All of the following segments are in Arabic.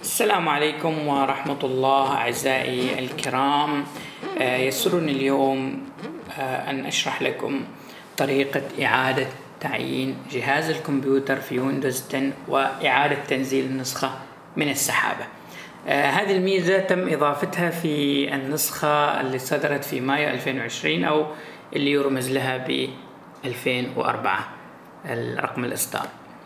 السلام عليكم ورحمة الله أعزائي الكرام. يسرني اليوم أن أشرح لكم طريقة إعادة تعيين جهاز الكمبيوتر في ويندوز 10 وإعادة تنزيل النسخة من السحابة. هذه الميزة تم إضافتها في النسخة اللي صدرت في مايو 2020 أو اللي يرمز لها ب 2004 الرقم الإصدار.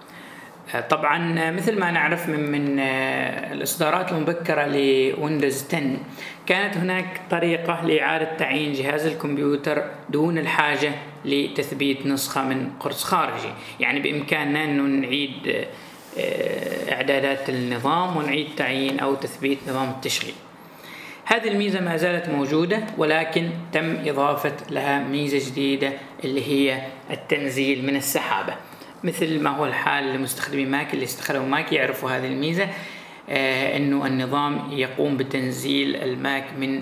طبعا مثل ما نعرف من الإصدارات المبكرة لويندوز 10 كانت هناك طريقة لإعادة تعيين جهاز الكمبيوتر دون الحاجة لتثبيت نسخة من قرص خارجي، يعني بإمكاننا أنه نعيد إعدادات النظام ونعيد تعيين أو تثبيت نظام التشغيل. هذه الميزة ما زالت موجودة، ولكن تم إضافة لها ميزة جديدة اللي هي التنزيل من السحابة، مثل ما هو الحال لمستخدمي ماك. اللي استخدموا ماك يعرفوا هذه الميزة، أنه النظام يقوم بتنزيل الماك من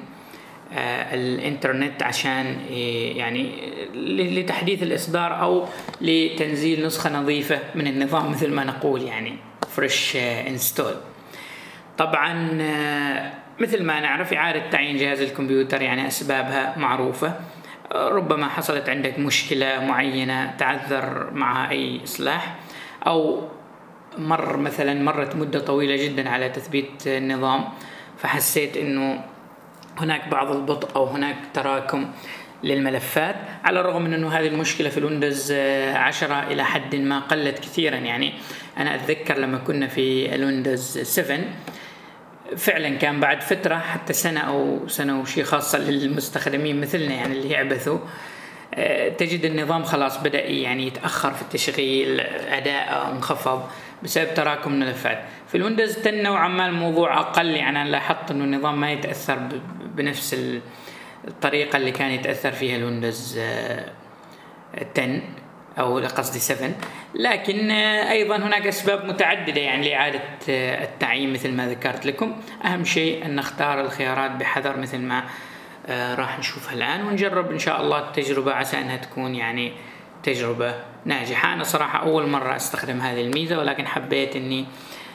الإنترنت عشان يعني لتحديث الإصدار أو لتنزيل نسخة نظيفة من النظام، مثل ما نقول يعني فريش انستول. طبعا مثل ما نعرف إعادة تعيين جهاز الكمبيوتر يعني أسبابها معروفة. ربما حصلت عندك مشكلة معينة تعذر معها أي إصلاح، أو مرت مدة طويلة جدا على تثبيت النظام، فحسيت أنه هناك بعض البطء أو هناك تراكم للملفات، على الرغم من أنه هذه المشكلة في الويندوز 10 إلى حد ما قلت كثيرا. يعني أنا أتذكر لما كنا في الويندوز 7 فعلا كان بعد فترة حتى سنة وشي، خاصة للمستخدمين مثلنا يعني اللي يعبثوا، تجد النظام خلاص بدأ يعني يتأخر في التشغيل، أداء انخفض بسبب تراكم الملفات. في الويندوز 10 نوعا ما الموضوع أقل، يعني أنا لاحظت أنه النظام ما يتأثر بنفس الطريقة اللي كان يتأثر فيها الويندوز 10 أو قصدي 7. لكن أيضا هناك أسباب متعددة يعني لإعادة التعيين مثل ما ذكرت لكم. أهم شيء أن نختار الخيارات بحذر مثل ما راح نشوفها الآن، ونجرب إن شاء الله التجربة، عسى أنها تكون يعني تجربة ناجحة. أنا صراحة أول مرة أستخدم هذه الميزة، ولكن حبيت أني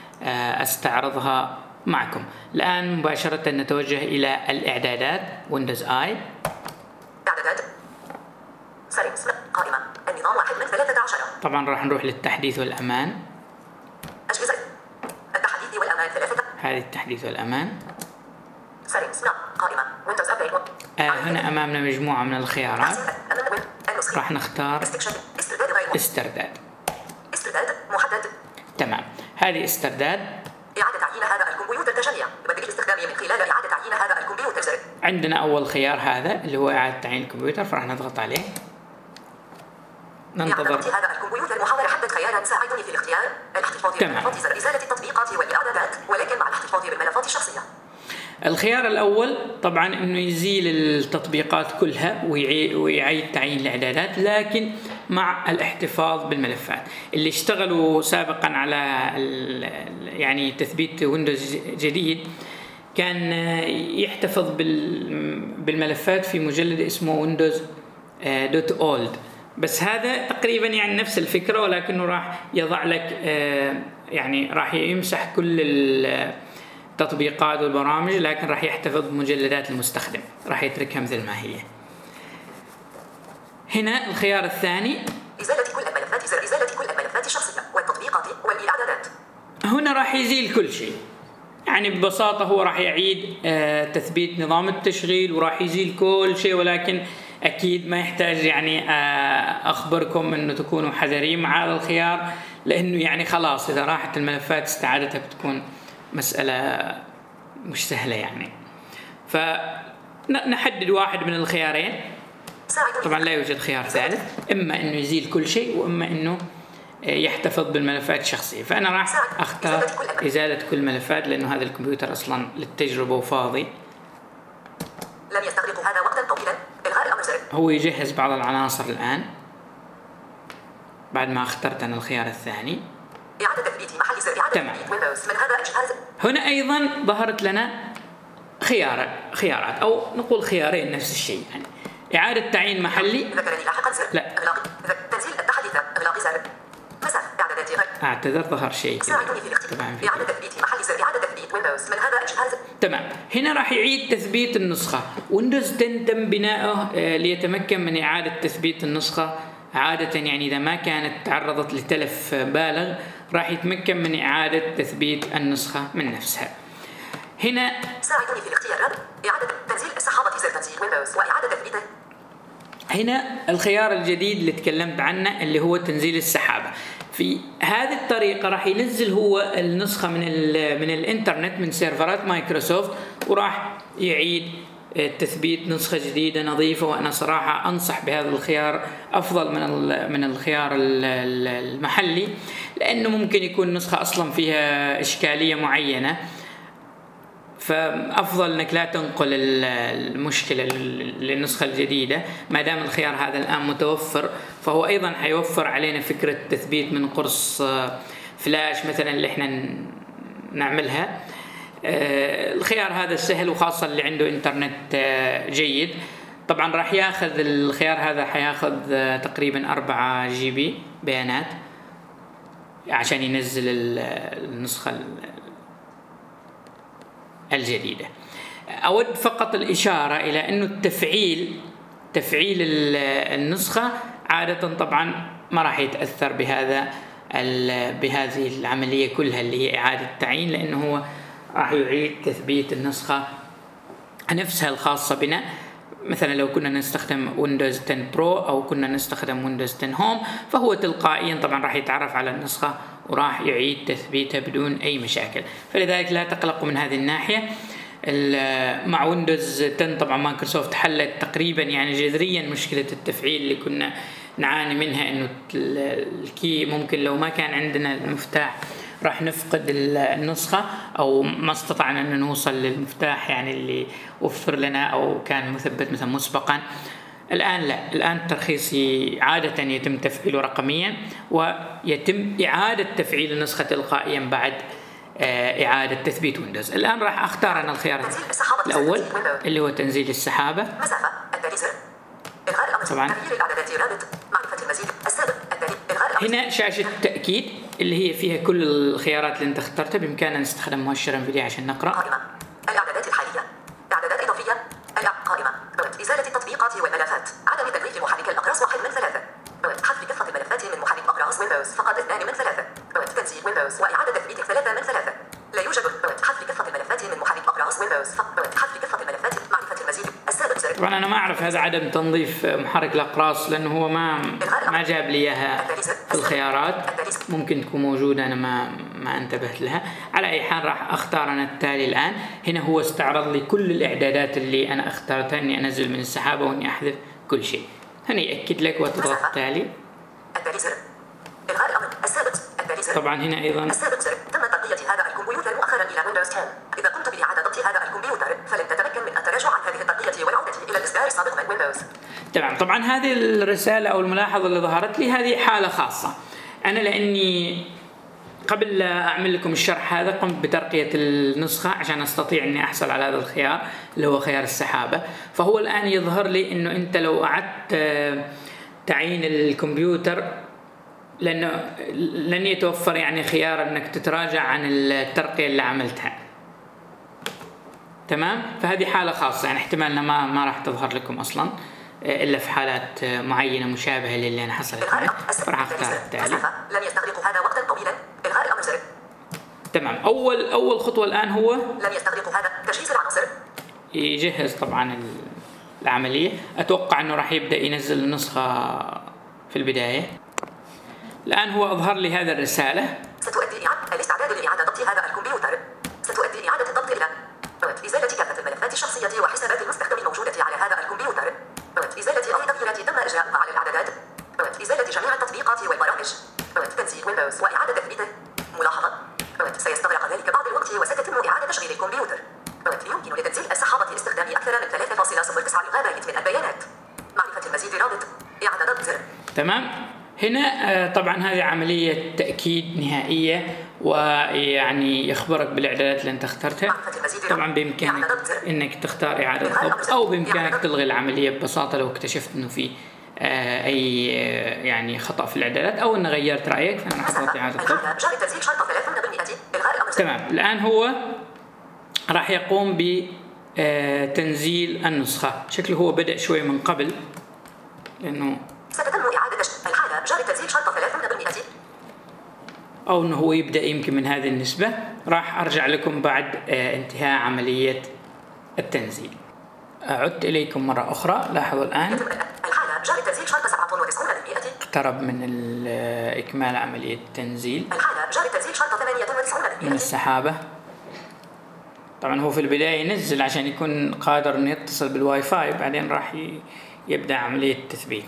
أستعرضها معكم. الآن مباشرة نتوجه إلى الإعدادات. ويندوز آي إعدادات سيتنجز قائمة النظام 1 من 13. طبعا راح نروح للتحديث والأمان. أجهزة التحديث والأمان 3. هذه التحديث والأمان. سيتنجز قائمة ويندوز أبديت. هنا أمامنا مجموعة من الخيارات، راح نختار استرداد محدد. تمام، هذه استرداد. إعادة تعيين هذا الكمبيوتر تجميع بديل الاستخدام من خلال إعادة تعيين هذا الكمبيوتر. عندنا أول خيار هذا اللي هو إعادة تعيين الكمبيوتر، فراح نضغط عليه. ننتظر. هذا الكمبيوتر محاولة حدد خيارا تساعدني في الاختيار الاحتفاظ بالملفات، إزالة التطبيقات والإعدادات، ولكن مع الاحتفاظ بالملفات الشخصية. الخيار الأول طبعا إنه يزيل التطبيقات كلها ويعيد تعيين الإعدادات، لكن مع الاحتفاظ بالملفات. اللي اشتغلوا سابقا على يعني تثبيت ويندوز جديد كان يحتفظ بالملفات في مجلد اسمه ويندوز دوت اولد، بس هذا تقريبا يعني نفس الفكرة، ولكنه راح يضع لك يعني راح يمسح كل التطبيقات والبرامج، لكن راح يحتفظ بمجلدات المستخدم، راح يتركها مثل ما هي. هنا الخيار الثاني إزالة كل الملفات الشخصية والتطبيقات والإعدادات. هنا راح يزيل كل شيء، يعني ببساطة هو راح يعيد تثبيت نظام التشغيل وراح يزيل كل شيء، ولكن أكيد ما يحتاج يعني أخبركم أنه تكونوا حذرين مع هذا الخيار، لأنه يعني خلاص إذا راحت الملفات استعادتها بتكون مسألة مش سهلة يعني. فنحدد واحد من الخيارين، طبعا لا يوجد خيار ثالث، إما أنه يزيل كل شيء وإما أنه يحتفظ بالملفات الشخصية. فأنا راح أختار إزالة كل الملفات، لأنه هذا الكمبيوتر أصلا للتجربة وفاضي. لم يستغرق هذا وقتا طويلا. إلغاء الأمر. هو يجهز بعض العناصر الآن بعد ما اخترت أنا الخيار الثاني. إعادة تثبيت محل زر إعادة تثبيت ويندوز من هذا الجهاز. هنا أيضا ظهرت لنا خيارات أو نقول خيارين نفس الشيء، يعني إعادة تعيين محلي. ذكرني لاحقا زر. لا. إغلاق. تنزيل التحديث. إغلاق زر. مسح. إعدادات. اعتذر ظهر شيء كذا. ساعدني في الاختيار. إعادة تثبيت محل زر. إعادة تثبيت تثبيت ويندوز من هذا الجهاز. تمام. هنا راح يعيد تثبيت النسخة. ويندوز 10 تم بناؤه ليتمكن من إعادة تثبيت النسخة عادة، يعني إذا ما كانت تعرضت لتلف بالغ راح يتمكن من إعادة تثبيت النسخة من نفسها. هنا ساعدني في الاختيارات. إعادة تنزيل السحابة زر تنزيل ويندوز وإعادة تثبيته. هنا الخيار الجديد اللي تكلمت عنه اللي هو تنزيل السحابة. في هذه الطريقة راح ينزل هو النسخة من الإنترنت من سيرفرات مايكروسوفت، وراح يعيد تثبيت نسخة جديدة نظيفة. وأنا صراحة أنصح بهذا الخيار أفضل من الخيار المحلي، لأنه ممكن يكون نسخة أصلا فيها إشكالية معينة، فأفضل أنك لا تنقل المشكلة للنسخة الجديدة. ما دام الخيار هذا الآن متوفر، فهو أيضا حيوفر علينا فكرة تثبيت من قرص فلاش مثلا اللي احنا نعملها. الخيار هذا سهل، وخاصة اللي عنده إنترنت جيد. طبعا راح ياخذ الخيار هذا حياخذ تقريبا 4 GB بيانات عشان ينزل النسخة الجديدة. أود فقط الإشارة إلى أنه تفعيل النسخة عادة طبعا ما راح يتأثر بهذه العملية كلها اللي هي إعادة تعيين، لأنه هو راح يعيد تثبيت النسخة نفسها الخاصة بنا. مثلا لو كنا نستخدم ويندوز 10 برو أو كنا نستخدم ويندوز 10 هوم، فهو تلقائيا طبعا راح يتعرف على النسخة وراح يعيد تثبيتها بدون أي مشاكل. فلذلك لا تقلقوا من هذه الناحية. مع ويندوز 10 طبعا مايكروسوفت حلت تقريبا يعني جذريا مشكلة التفعيل اللي كنا نعاني منها، انه الكي ممكن لو ما كان عندنا المفتاح راح نفقد النسخة او ما استطعنا ان نوصل للمفتاح يعني اللي وفر لنا او كان مثبت مثلا مسبقا. الآن لا، الآن الترخيص عادة يتم تفعيله رقميا، ويتم إعادة تفعيل النسخة تلقائيا بعد إعادة تثبيت ويندوز. الآن راح أختار أنا الخيار الأول اللي هو تنزيل السحابة. طبعا هنا شاشة تأكيد اللي هي فيها كل الخيارات اللي انت اخترتها. بإمكاننا نستخدم مؤشر انفيديا عشان نقرأ. الإعدادات الحالية، إعدادات إضافية، قائمة، إزالة التطبيقات والملفات، عدم تمليك محرك الأقراص 1 من 3، حذف كافة الملفات من محرك أقراص ويندوز فقط 2 من 3، تنزيل ويندوز وإعادة تثبيت 3 من 3. لا يوجد حذف كافة الملفات من محرك أقراص ويندوز فقط، حذف كافة الملفات، معرفة المزيد السابق زر. طبعا أنا ما أعرف هذا عدم تنظيف محرك الأقراص لأنه هو ما جاب لي إياها في الخيارات، ممكن تكون موجودة أنا ما انتبهت لها. على أي حال راح أختار أنا التالي الآن. هنا هو استعرض لي كل الإعدادات اللي أنا اخترتها، إني أنزل من السحابة وإني أحذف كل شيء. هنا يأكد لك وتضغط التالي. طبعا هنا أيضا تم تنقية هذا الكمبيوتر مؤخرا إلى ويندوز 10. إذا قمت بإعادة ضبط هذا الكمبيوتر فلن تتمكن من التراجع عن هذه التنقية والعودة إلى الإصدار السابق من ويندوز. تمام. طبعا هذه الرسالة أو الملاحظة اللي ظهرت لي هذه حالة خاصة. أنا لأني قبل لا أعمل لكم الشرح هذا قمت بترقية النسخة عشان أستطيع أني أحصل على هذا الخيار اللي هو خيار السحابة. فهو الآن يظهر لي أنه أنت لو أعدت تعيين الكمبيوتر لن يتوفر يعني خيار أنك تتراجع عن الترقية اللي عملتها. تمام. فهذه حالة خاصة، يعني احتمال ما راح تظهر لكم أصلا إلا في حالات معينة مشابهة للي أنا حصلت معي. راح أختار التالي. لن يستغرق هذا وقتا طويلا. إلغاء الأمر زر. تمام. أول خطوة الآن هو لن يستغرق هذا تجهيز العناصر. يجهز طبعا العملية. أتوقع أنه راح يبدأ ينزل النسخة في البداية. الآن هو أظهر لي هذا الرسالة. ستؤدي الاستعداد لإعادة ضبط هذا الكمبيوتر. ستؤدي إعادة الضبط إلى إزالة كافة الملفات الشخصية وحسابات المستخدم الموجودة على هذا الكمبيوتر. إزالة أي تغييرات تم إجراءها على الإعدادات. إزالة جميع التطبيقات والبرامج. تنزيل ويندوز وإعادة تثبيته. ملاحظة: سيستغرق ذلك بعض الوقت وستتم إعادة تشغيل الكمبيوتر. يمكن لتنزيل السحابة استخدام أكثر من 3.09 غيجابايت من البيانات. معرفة المزيد رابط. إعادة ضبط زر. تمام. هنا طبعا هذه عملية تأكيد نهائية، ويعني يخبرك بالإعدادات اللي أنت اخترتها. طبعا بإمكانك إنك تختار إعادة ضبط، أو بإمكانك تلغي العملية ببساطة لو اكتشفت إنه في أي يعني خطأ في الإعدادات أو إن غيرت رأيك. فأنا حطيت إعادة ضبط. تمام. الآن هو راح يقوم بتنزيل النسخة. شكله هو بدأ شوي من قبل لأنه ستتم إعادة الحالة جاري التنزيل شرطة 30%. أو أنه هو يبدأ يمكن من هذه النسبة. راح أرجع لكم بعد انتهاء عملية التنزيل. عدت إليكم مرة أخرى. لاحظوا الآن الحالة جاري التنزيل شرطة 97%. اقترب من إكمال عملية التنزيل. الحالة جاري التنزيل شرطة 98% من السحابة. طبعا هو في البداية ينزل عشان يكون قادر أنه يتصل بالواي فاي، بعدين راح يبدأ عملية التثبيت.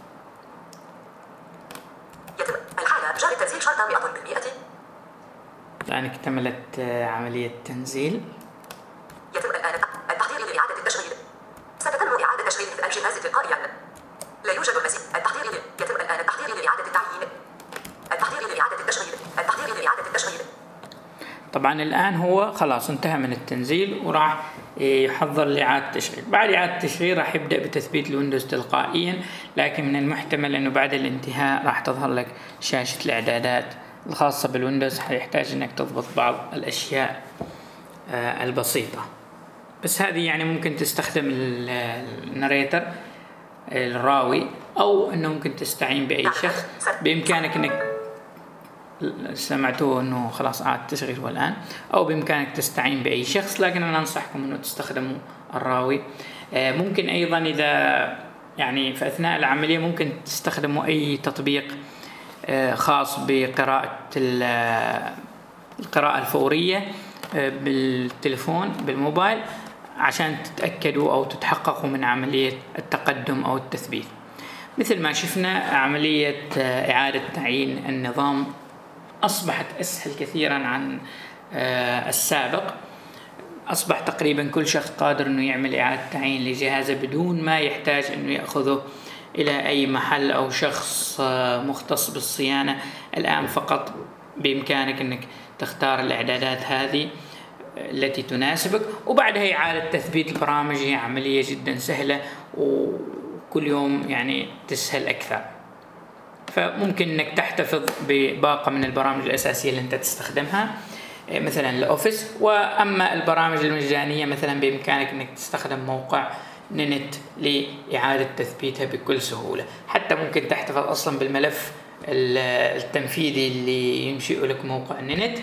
يتم الحالة جاري التنزيل شرطة 100%. الآن اكتملت عملية التنزيل. يتم الآن التحضير لإعادة التشغيل. ستتم إعادة تشغيل الجهاز تلقائيا. لا يوجد المزيد. يتم الآن التحضير لإعادة التعيين. التحضير لإعادة التشغيل. التحضير لإعادة التشغيل. طبعا الآن هو خلاص انتهى من التنزيل وراح يحضر لإعادة التشغيل. بعد إعادة التشغيل راح يبدأ بتثبيت الويندوز تلقائيا، لكن من المحتمل أنه بعد الانتهاء راح تظهر لك شاشة الإعدادات الخاصة بالويندوز. حيحتاج أنك تضبط بعض الأشياء البسيطة، بس هذه يعني ممكن تستخدم الناريتر الراوي، أو أنه ممكن تستعين بأي شخص. بإمكانك أنك سمعتوه أنه خلاص عاد تشغيله الآن، أو بإمكانك تستعين بأي شخص، لكن أنا أنصحكم أنه تستخدموا الراوي. ممكن أيضا إذا يعني في أثناء العملية ممكن تستخدموا أي تطبيق خاص بقراءة القراءة الفورية بالتليفون بالموبايل عشان تتأكدوا أو تتحققوا من عملية التقدم أو التثبيت. مثل ما شفنا عملية إعادة تعيين النظام أصبحت أسهل كثيرا عن السابق. أصبح تقريبا كل شخص قادر أنه يعمل إعادة تعيين لجهازه بدون ما يحتاج أنه يأخذه إلى أي محل أو شخص مختص بالصيانة. الآن فقط بإمكانك أنك تختار الإعدادات هذه التي تناسبك، وبعدها إعادة تثبيت البرامج. هي عملية جدا سهلة وكل يوم يعني تسهل أكثر. فممكن أنك تحتفظ بباقة من البرامج الأساسية اللي أنت تستخدمها مثلا الأوفيس. وأما البرامج المجانية مثلا بإمكانك أنك تستخدم موقع نينت لإعادة تثبيتها بكل سهولة. حتى ممكن تحتفظ أصلا بالملف التنفيذي اللي ينشئ لك موقع نينت.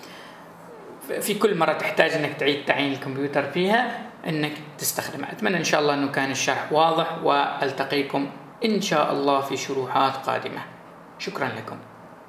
في كل مرة تحتاج أنك تعيد تعيين الكمبيوتر فيها أنك تستخدمها. أتمنى إن شاء الله أنه كان الشرح واضح، وألتقيكم إن شاء الله في شروحات قادمة. شكرا لكم.